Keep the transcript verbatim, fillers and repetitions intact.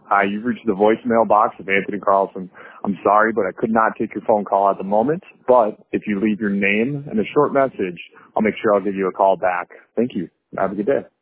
Hi, you've reached the voicemail box of Anthony Carlson. I'm sorry, but I could not take your phone call at the moment. But if you leave your name and a short message, I'll make sure I'll give you a call back. Thank you. Have a good day.